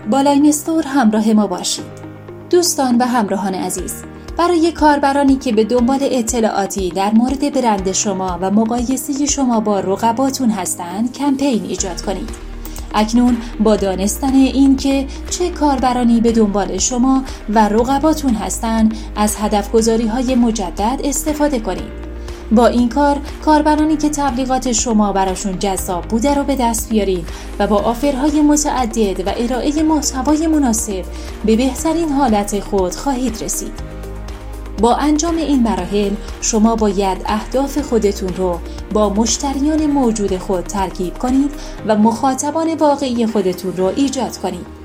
با لاین استور همراه ما باشید. دوستان و همراهان عزیز، برای کاربرانی که به دنبال اطلاعاتی در مورد برند شما و مقایسه شما با رقباتون هستند کمپین ایجاد کنید. اکنون با دانستن این که چه کاربرانی به دنبال شما و رقباتون هستند از هدفگذاری‌های مجدد استفاده کنید. با این کاربرانی که تبلیغات شما براشون جذاب بوده رو به دست بیارید و با آفرهای متعدد و ارائه محتوای مناسب به بهترین حالت خود خواهید رسید. با انجام این مراحل شما باید اهداف خودتون رو با مشتریان موجود خود ترکیب کنید و مخاطبان واقعی خودتون رو ایجاد کنید.